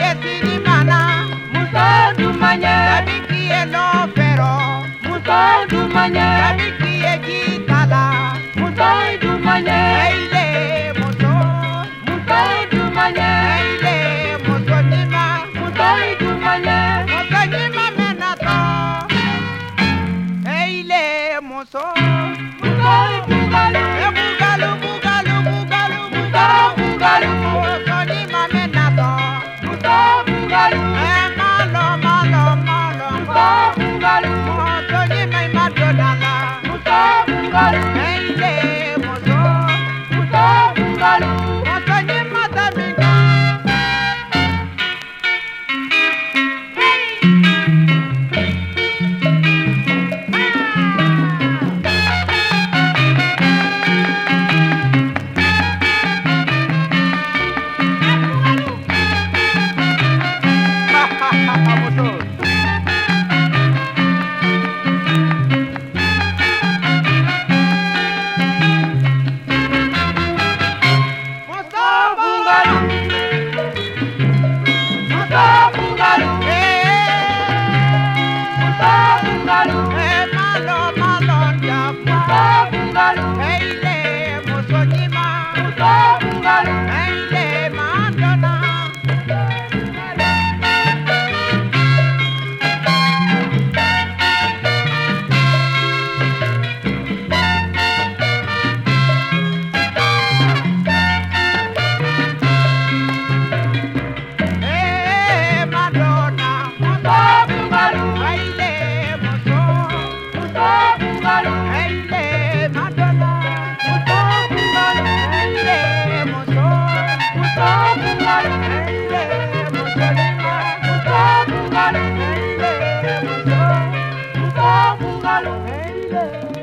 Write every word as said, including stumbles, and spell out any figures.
Sinimana, Muso Dumanye, Sabiki no Fero, Muso Dumanye, Sabiki Gitala, Muso Dumanye, Eile Muso, Muso Dumanye, Eile Muso Nima, Muso Dumanye, Muso Nima Menato, Eile Muso, Muso Bugalu, Bugalu, Bugalu, Bugalu, Muso Bugalu, Muso Nima Menato, Muso Bugalu, Malo, Malo, Malo, Muso Bugalu, Muso Nima Madonna, Muso Bugalu, Eile Muso, Muso Bugalu, Muso Nima Tamina. Hey,